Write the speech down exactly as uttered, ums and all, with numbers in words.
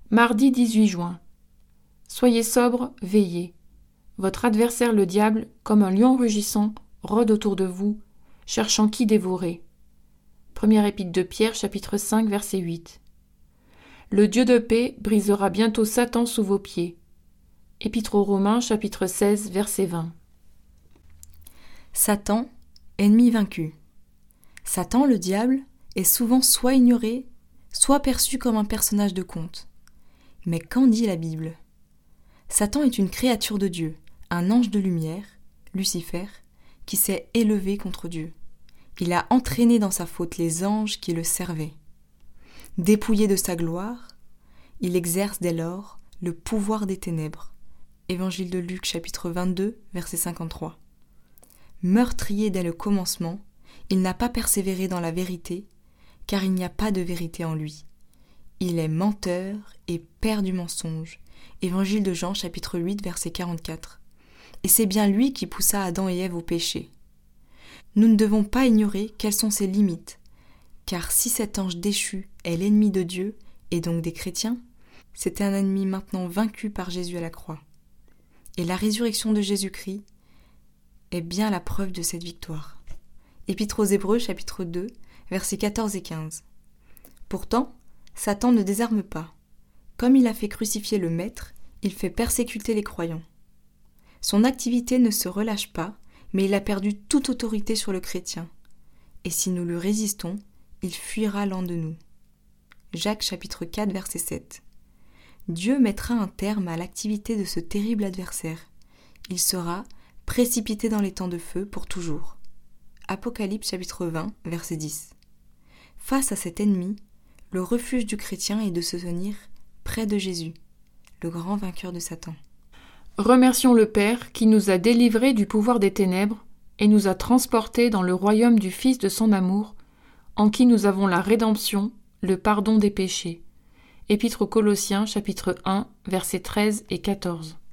Mardi dix-huit juin. Soyez sobres, veillez. Votre adversaire le diable, comme un lion rugissant, rôde autour de vous, cherchant qui dévorer. Première épître de Pierre, chapitre cinq, verset huit. Le Dieu de paix brisera bientôt Satan sous vos pieds. Épître aux Romains, chapitre seize, verset vingt. Satan, ennemi vaincu. Satan, le diable, est souvent soit ignoré, soit perçu comme un personnage de conte. Mais qu'en dit la Bible ? Satan est une créature de Dieu, un ange de lumière, Lucifer, qui s'est élevé contre Dieu. Il a entraîné dans sa faute les anges qui le servaient. Dépouillé de sa gloire, il exerce dès lors le pouvoir des ténèbres. Évangile de Luc, chapitre vingt-deux, verset cinquante-trois. Meurtrier dès le commencement, il n'a pas persévéré dans la vérité, car il n'y a pas de vérité en lui. Il est menteur et père du mensonge. Évangile de Jean, chapitre huit, verset quarante-quatre. Et c'est bien lui qui poussa Adam et Ève au péché. Nous ne devons pas ignorer quelles sont ses limites, car si cet ange déchu est l'ennemi de Dieu, et donc des chrétiens, c'est un ennemi maintenant vaincu par Jésus à la croix. Et la résurrection de Jésus-Christ est bien la preuve de cette victoire. Épître aux Hébreux, chapitre deux, versets quatorze et quinze. Pourtant, Satan ne désarme pas. Comme il a fait crucifier le Maître, il fait persécuter les croyants. Son activité ne se relâche pas, mais il a perdu toute autorité sur le chrétien. Et si nous lui résistons, il fuira loin de nous. Jacques chapitre quatre, verset sept. Dieu mettra un terme à l'activité de ce terrible adversaire. Il sera précipité dans les temps de feu pour toujours. Apocalypse chapitre vingt, verset dix. Face à cet ennemi, le refuge du chrétien est de se tenir près de Jésus, le grand vainqueur de Satan. Remercions le Père qui nous a délivrés du pouvoir des ténèbres et nous a transportés dans le royaume du Fils de son amour, en qui nous avons la rédemption, le pardon des péchés. Épître aux Colossiens, chapitre un, versets treize et quatorze.